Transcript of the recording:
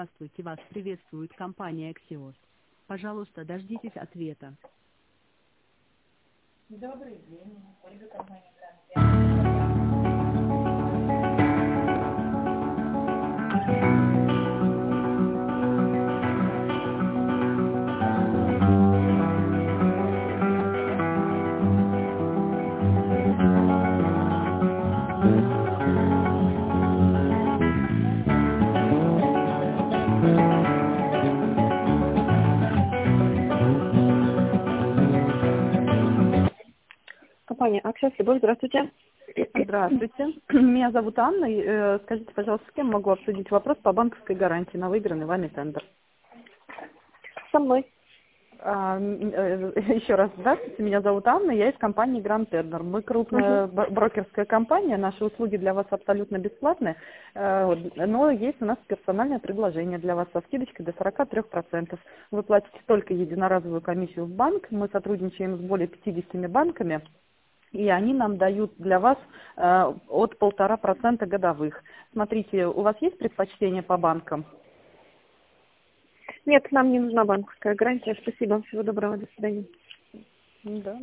Здравствуйте, вас приветствует компания Axios. Пожалуйста, дождитесь ответа. Добрый день, Ольга, компания «Гранд». Компания Аксиос. Любовь, здравствуйте. Здравствуйте. Меня зовут Анна. Скажите, пожалуйста, с кем могу обсудить вопрос по банковской гарантии на выигранный вами тендер? Со мной. Еще раз, здравствуйте. Меня зовут Анна. Я из компании Grand Tender. Мы крупная брокерская компания. Наши услуги для вас абсолютно бесплатные. Но есть у нас персональное предложение для вас со скидочкой до 43%. Вы платите только единоразовую комиссию в банк. Мы сотрудничаем с более 50 банками. И они нам дают для вас от 1,5% годовых. Смотрите, у вас есть предпочтение по банкам? Нет, нам не нужна банковская гарантия. Спасибо. Всего доброго. До свидания. Да.